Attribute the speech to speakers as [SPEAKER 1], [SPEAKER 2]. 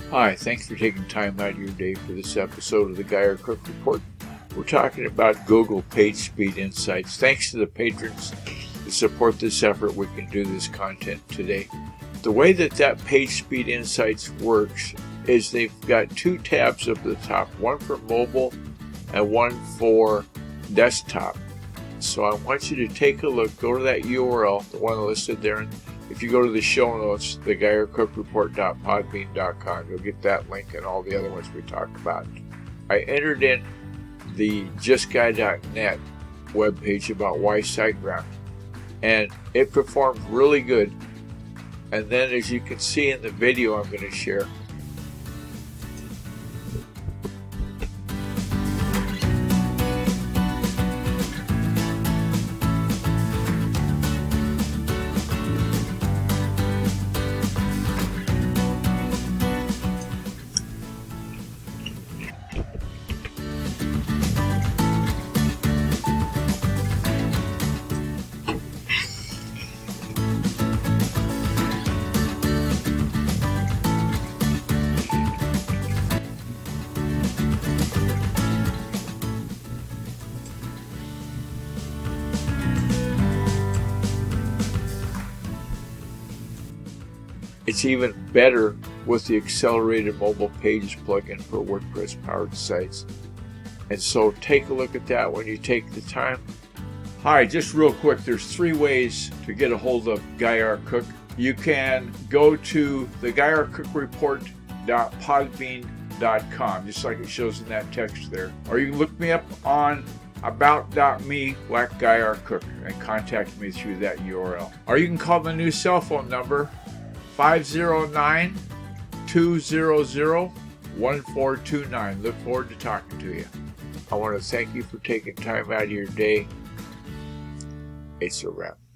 [SPEAKER 1] Hi, thanks for taking time out of your day for this episode of the Guy R. Cook Report. We're talking about Google PageSpeed Insights. Thanks to the patrons that support this effort, we can do this content today. The way that PageSpeed Insights works is they've got two tabs up at the top, one for mobile and one for desktop. So I want you to take a look, go to that URL, the one listed there. If you go to the show notes, the GuyRCookReport.podbean.com, you'll get that link and all the other ones we talked about. I entered in the JustGuy.net webpage about why SiteGround, and it performed really good. And then, as you can see in the video I'm going to share, it's even better with the Accelerated Mobile Pages plugin for WordPress-powered sites. And so take a look at that when you take the time. Hi, just real quick, there's 3 ways to get a hold of Guy R. Cook. You can go to the GuyRCookReport.podbean.com, just like it shows in that text there. Or you can look me up on about.me/Guy R. Cook and contact me through that URL. Or you can call my new cell phone number, 509-200-1429. Look forward to talking to you. I want to thank you for taking time out of your day. It's a wrap.